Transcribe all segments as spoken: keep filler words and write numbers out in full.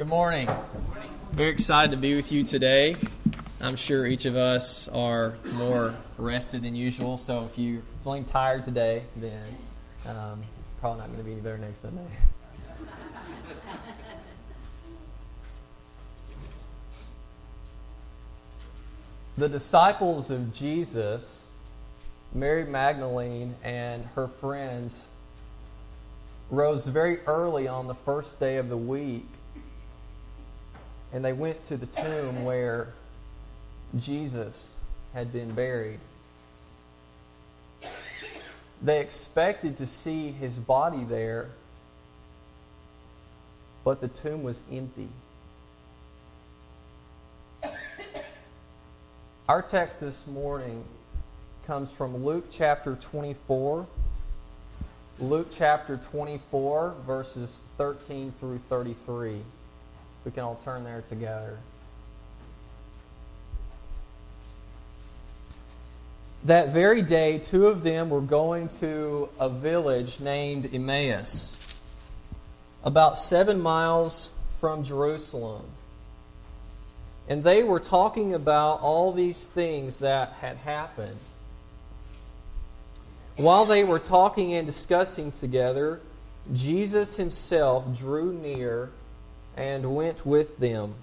Good morning. Very excited to be with you today. I'm sure each of us are more rested than usual, so if you're feeling tired today, then um, probably not going to be any better next Sunday. The disciples of Jesus, Mary Magdalene and her friends, rose very early on the first day of the week, and they went to the tomb where Jesus had been buried. They expected to see his body there, but the tomb was empty. Our text this morning comes from Luke chapter twenty-four. Luke chapter twenty-four, verses thirteen through thirty-three. We can all turn there together. That very day, two of them were going to a village named Emmaus, about seven miles from Jerusalem. And they were talking about all these things that had happened. While they were talking and discussing together, Jesus himself drew near and went with them.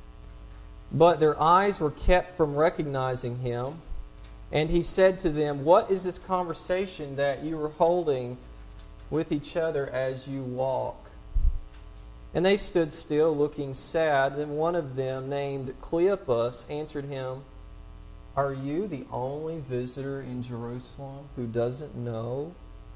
But their eyes were kept from recognizing him. And he said to them, "What is this conversation that you are holding with each other as you walk?" And they stood still, looking sad. Then one of them, named Cleopas, answered him, "Are you the only visitor in Jerusalem who doesn't know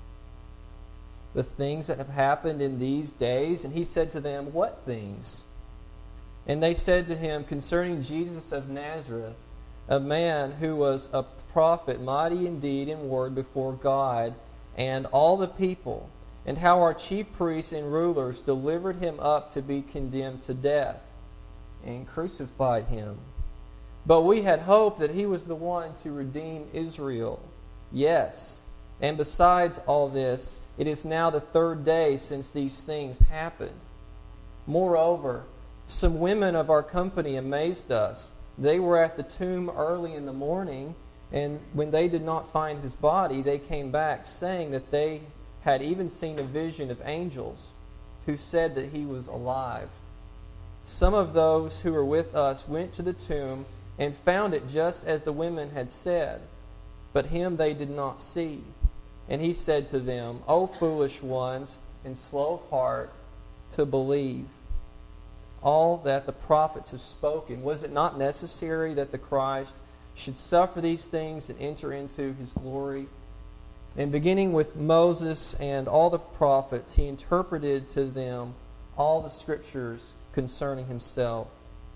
the things that have happened in these days?" And he said to them, "What things?" And they said to him, "Concerning Jesus of Nazareth, a man who was a prophet, mighty in deed and word before God and all the people, and how our chief priests and rulers delivered him up to be condemned to death and crucified him. But we had hoped that he was the one to redeem Israel. Yes, and besides all this, it is now the third day since these things happened. Moreover, some women of our company amazed us. They were at the tomb early in the morning, and when they did not find his body, they came back, saying that they had even seen a vision of angels who said that he was alive. Some of those who were with us went to the tomb and found it just as the women had said, but him they did not see. And he said to them, O foolish ones, and slow of heart to believe all that the prophets have spoken. Was it not necessary that the Christ should suffer these things and enter into his glory? And beginning with Moses and all the prophets, he interpreted to them all the scriptures concerning himself.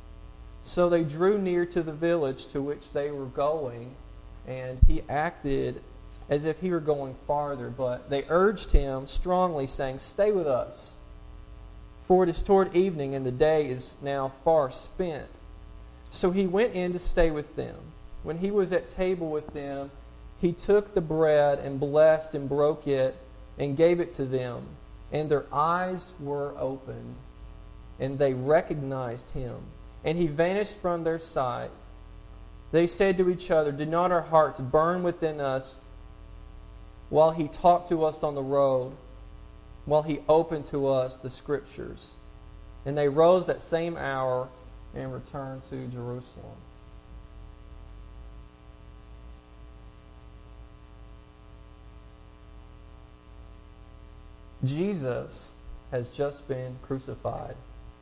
So they drew near to the village to which they were going, and he acted as if he were going farther. But they urged him strongly, saying, "Stay with us, for it is toward evening, and the day is now far spent." So he went in to stay with them. When he was at table with them, he took the bread and blessed and broke it and gave it to them. And their eyes were opened, and they recognized him. And he vanished from their sight. They said to each other, "Did not our hearts burn within us while he talked to us on the road, while he opened to us the scriptures?" And they rose that same hour and returned to Jerusalem. Jesus has just been crucified.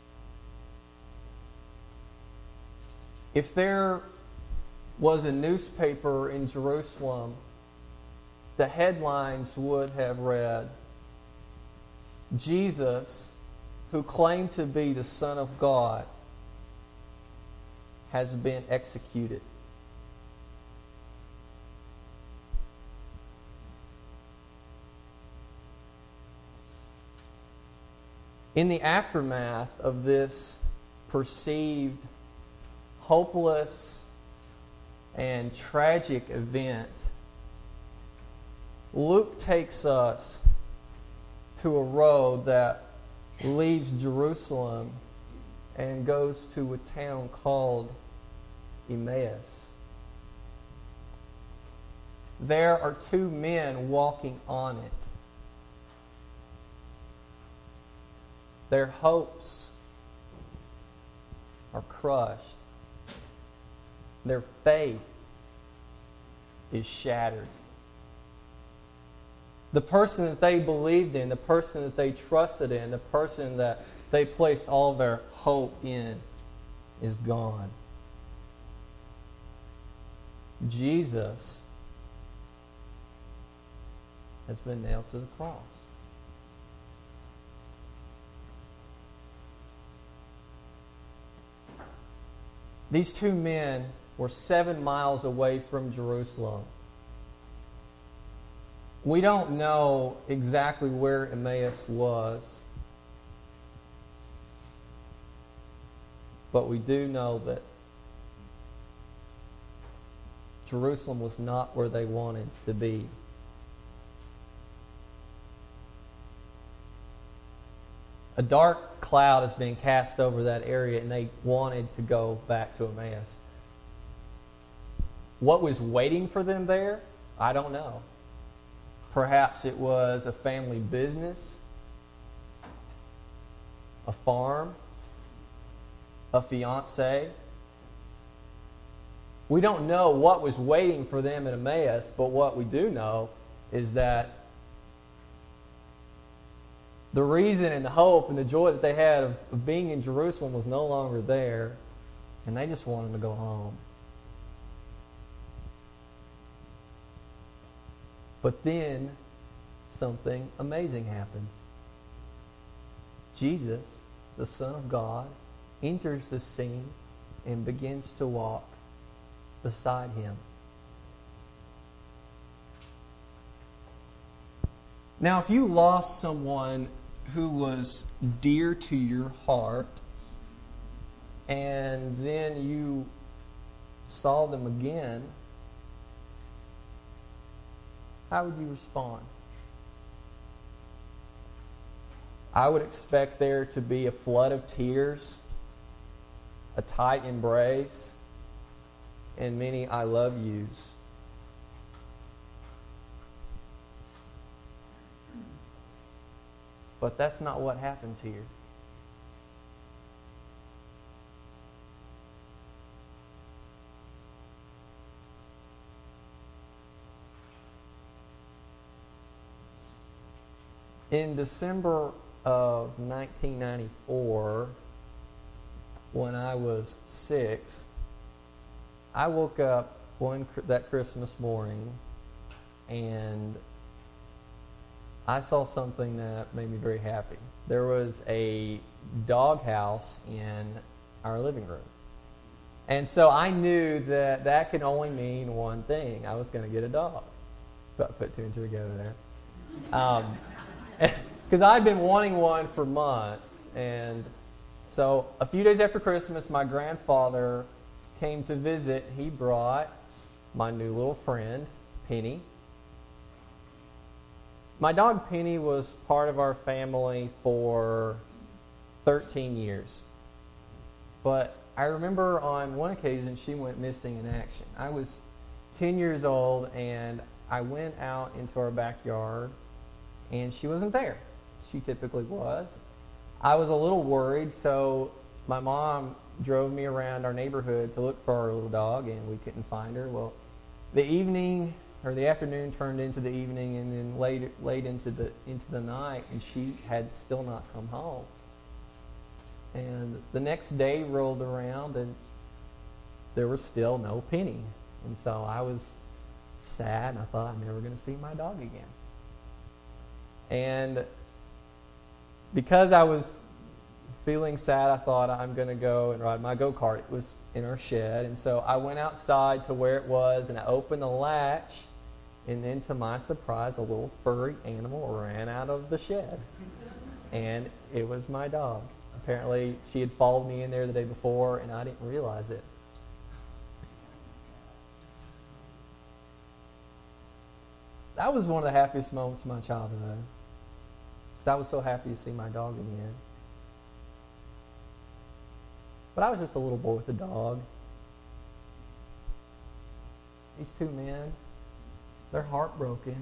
If there was a newspaper in Jerusalem, the headlines would have read, "Jesus, who claimed to be the Son of God, has been executed." In the aftermath of this perceived hopeless and tragic event, Luke takes us to a road that leaves Jerusalem and goes to a town called Emmaus. There are two men walking on it. Their hopes are crushed. Their faith is shattered. The person that they believed in, the person that they trusted in, the person that they placed all their hope in is gone. Jesus has been nailed to the cross. These two men were seven miles away from Jerusalem. We don't know exactly where Emmaus was, but we do know that Jerusalem was not where they wanted to be. A dark cloud has been cast over that area, and they wanted to go back to Emmaus. What was waiting for them there? I don't know. Perhaps it was a family business, a farm, a fiance. We don't know what was waiting for them in Emmaus, but what we do know is that the reason and the hope and the joy that they had of, of being in Jerusalem was no longer there, and they just wanted to go home. But then something amazing happens. Jesus, the Son of God, enters the scene and begins to walk beside him. Now, if you lost someone who was dear to your heart, and then you saw them again, how would you respond? I would expect there to be a flood of tears, a tight embrace, and many I love yous. But that's not what happens here. In December of nineteen ninety-four, when I was six, I woke up one that Christmas morning and I saw something that made me very happy. There was a doghouse in our living room. And so I knew that that could only mean one thing. I was going to get a dog. But put two and two together there. Um, because I'd been wanting one for months. And so a few days after Christmas, my grandfather came to visit. He brought my new little friend, Penny. My dog Penny was part of our family for thirteen years. But I remember on one occasion she went missing in action. I was ten years old and I went out into our backyard and she wasn't there. She typically was. I was a little worried, so my mom drove me around our neighborhood to look for our little dog and we couldn't find her. Well, the evening or the afternoon turned into the evening, and then late late into the into the night, and she had still not come home. And the next day rolled around, and there was still no Penny. And so I was sad, and I thought I'm never going to see my dog again. And because I was feeling sad, I thought I'm going to go and ride my go-kart. It was in our shed, and so I went outside to where it was, and I opened the latch. And then, to my surprise, a little furry animal ran out of the shed. And it was my dog. Apparently, she had followed me in there the day before, and I didn't realize it. That was one of the happiest moments of my childhood. I was so happy to see my dog again. but I was just a little boy with a dog. These two men, they're heartbroken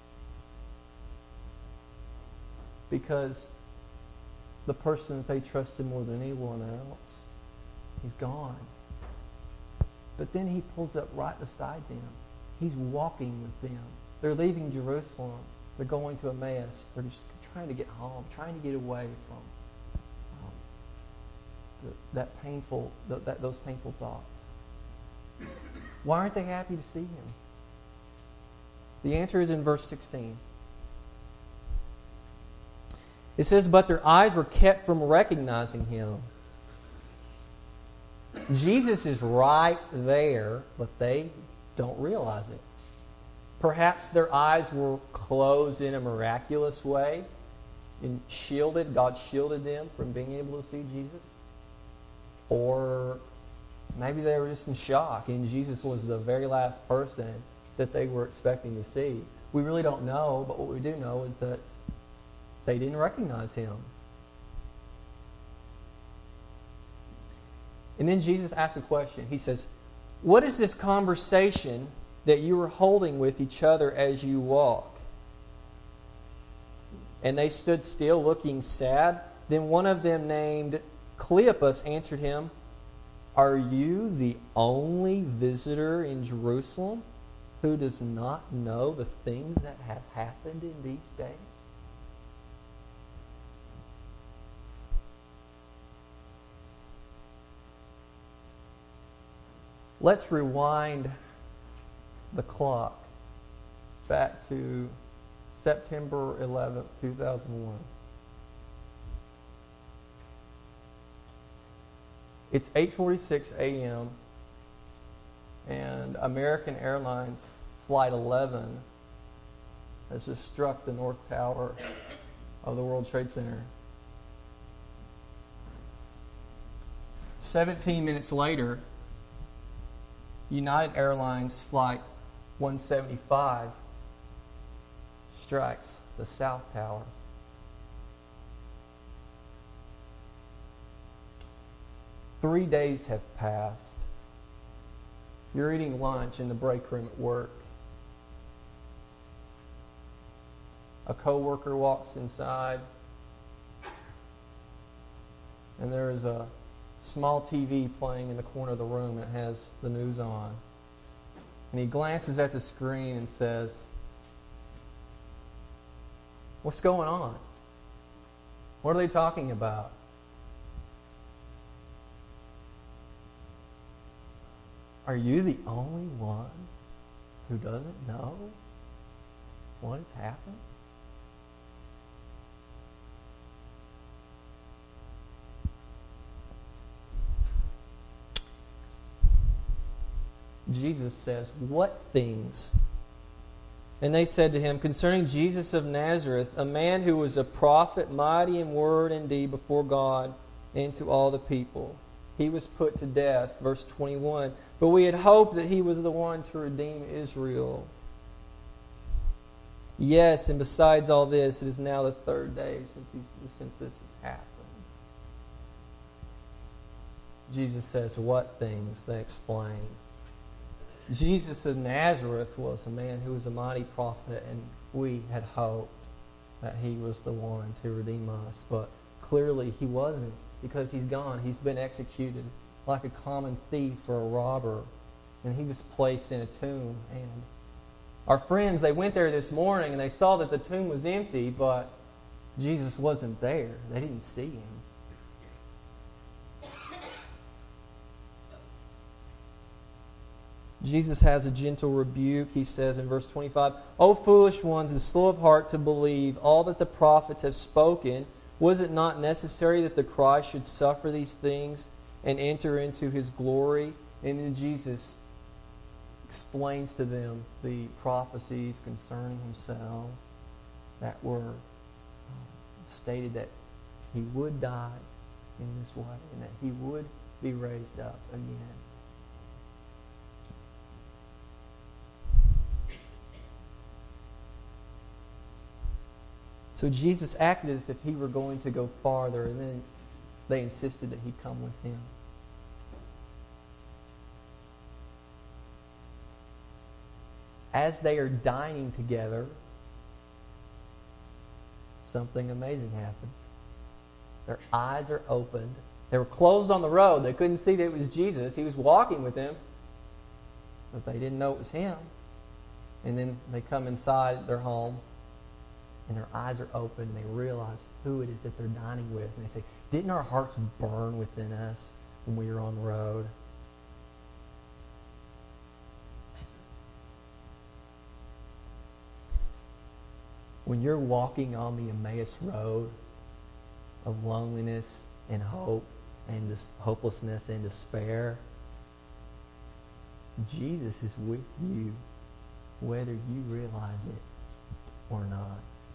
because the person that they trusted more than anyone else, he's gone. But then he pulls up right beside them. He's walking with them. They're leaving Jerusalem. They're going to Emmaus. They're just trying to get home, trying to get away from um, the, that painful, the, that, those painful thoughts. Why aren't they happy to see him? The answer is in verse sixteen. It says, but their eyes were kept from recognizing him. Jesus is right there, but they don't realize it. Perhaps their eyes were closed in a miraculous way and shielded. God shielded them from being able to see Jesus. Or maybe they were just in shock and Jesus was the very last person that they were expecting to see. We really don't know, but what we do know is that they didn't recognize him. And then Jesus asks a question. He says, what is this conversation that you are holding with each other as you walk? And they stood still, looking sad. Then one of them, named Cleopas, answered him, are you the only visitor in Jerusalem who does not know the things that have happened in these days? Let's rewind the clock back to September eleventh, two thousand one. It's eight forty-six a.m. and American Airlines Flight eleven has just struck the North Tower of the World Trade Center. seventeen minutes later, United Airlines Flight one seventy-five strikes the South Towers. Three days have passed. You're eating lunch in the break room at work. A coworker walks inside, and there is a small T V playing in the corner of the room, and it has the news on. And he glances at the screen and says, what's going on? What are they talking about? Are you the only one who doesn't know what has happened? Jesus says, what things? And they said to him, concerning Jesus of Nazareth, a man who was a prophet, mighty in word and deed before God and to all the people. He was put to death, verse twenty-one. But we had hoped that he was the one to redeem Israel. Yes, and besides all this, it is now the third day since, he's, since this has happened. Jesus says, what things? They explain. Jesus of Nazareth was a man who was a mighty prophet, and we had hoped that he was the one to redeem us. But clearly he wasn't, because he's gone. He's been executed like a common thief or a robber, and he was placed in a tomb. And our friends, they went there this morning, and they saw that the tomb was empty, but Jesus wasn't there. They didn't see him. Jesus has a gentle rebuke. He says in verse twenty-five, O foolish ones and slow of heart to believe all that the prophets have spoken, was it not necessary that the Christ should suffer these things and enter into his glory? And then Jesus explains to them the prophecies concerning himself that were um, stated that he would die in this way and that he would be raised up again. So Jesus acted as if he were going to go farther, and then they insisted that he come with him. as they are dining together, something amazing happens. Their eyes are opened. They were closed on the road. They couldn't see that it was Jesus. He was walking with them, but they didn't know it was him. And then they come inside their home, and their eyes are open, and they realize who it is that they're dining with. And they say, didn't our hearts burn within us when we were on the road? When you're walking on the Emmaus road of loneliness and hope and just hopelessness and despair, Jesus is with you whether you realize it or not.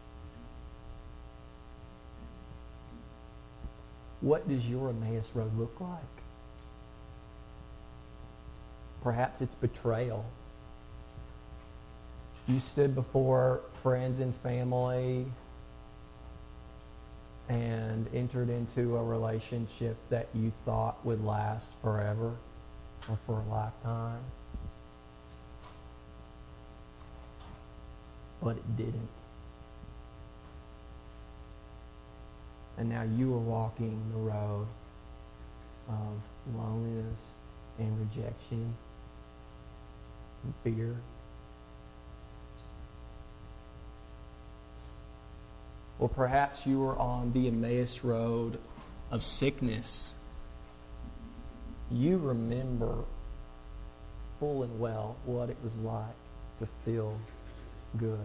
What does your Emmaus road look like? Perhaps it's betrayal. You stood before friends and family and entered into a relationship that you thought would last forever or for a lifetime. But it didn't. And now you are walking the road of loneliness and rejection and fear. Or perhaps you are on the Emmaus road of sickness. You remember full and well what it was like to feel good.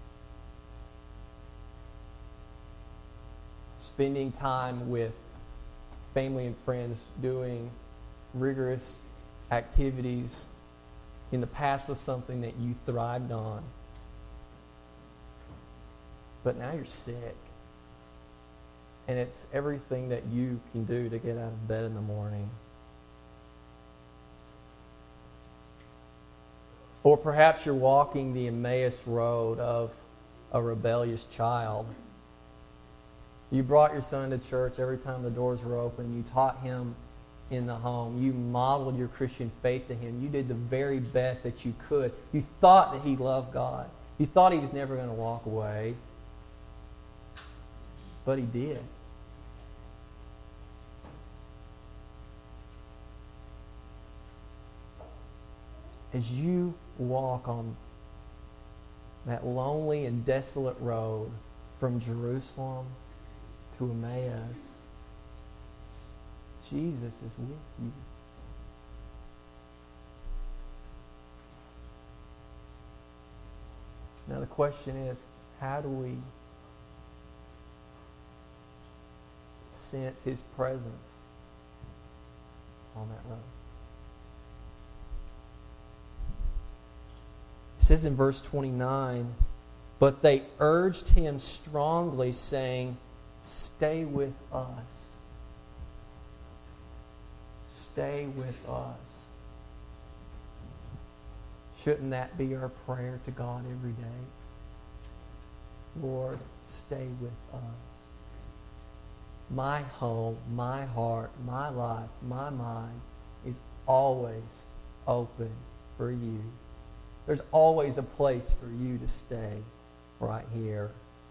Spending time with family and friends doing rigorous activities in the past was something that you thrived on. But now you're sick. And it's everything that you can do to get out of bed in the morning. Or perhaps you're walking the Emmaus road of a rebellious child. You brought your son to church every time the doors were open. You taught him in the home. You modeled your Christian faith to him. You did the very best that you could. You thought that he loved God. You thought he was never going to walk away. But he did. As you walk on that lonely and desolate road from Jerusalem to Emmaus, Jesus is with you. Now the question is, how do we sense his presence on that road? It says in verse twenty-nine, but they urged him strongly, saying, stay with us. Stay with us. Shouldn't that be our prayer to God every day? Lord, stay with us. My home, my heart, my life, my mind is always open for you. There's always a place for you to stay right here.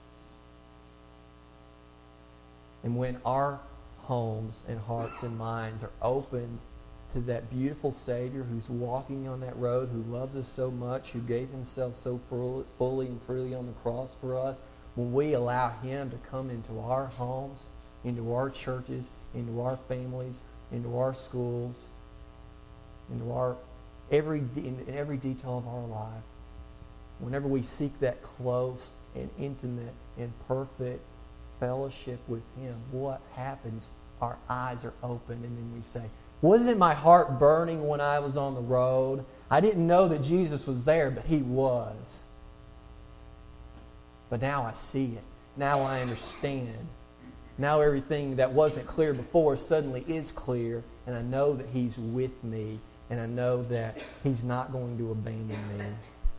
And when our homes and hearts and minds are open to that beautiful Savior who's walking on that road, who loves us so much, who gave himself so fully and freely on the cross for us, when we allow him to come into our homes, into our churches, into our families, into our schools, into our every in every detail of our life, whenever we seek that close and intimate and perfect fellowship with him, what happens? Our eyes are open, and then we say, wasn't my heart burning when I was on the road? I didn't know that Jesus was there, but he was. But now I see it. Now I understand. Now everything that wasn't clear before suddenly is clear, and I know that he's with me, and I know that he's not going to abandon me.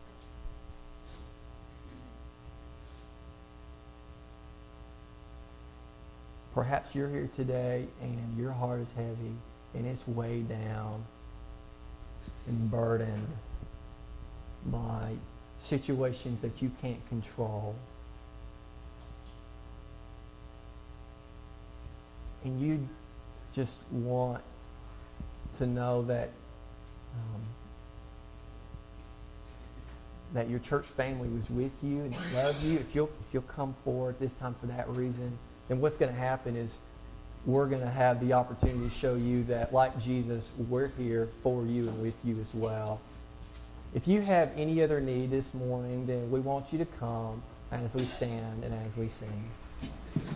Perhaps you're here today and your heart is heavy and it's weighed down and burdened by situations that you can't control. And you just want to know that um, that your church family was with you and loved you. If you'll if you'll come forward this time for that reason, then what's going to happen is we're going to have the opportunity to show you that, like Jesus, we're here for you and with you as well. If you have any other need this morning, then we want you to come as we stand and as we sing.